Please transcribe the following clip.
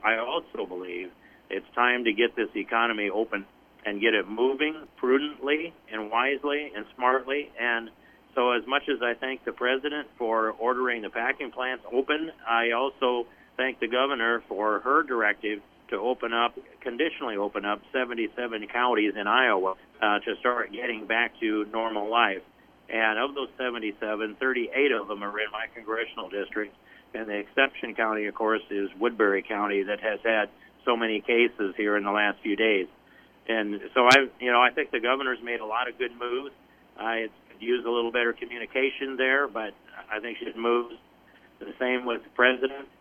I also believe it's time to get this economy open and get it moving prudently and wisely and smartly. And so as much as I thank the president for ordering the packing plants open, I also thank the governor for her directive to conditionally open up 77 counties in Iowa to start getting back to normal life. And of those 77, 38 of them are in my congressional district. And the exception county, of course, is Woodbury County that has had so many cases here in the last few days. And so I think the governor's made a lot of good moves. I could use a little better communication there, but I think she's moved. The same with the president.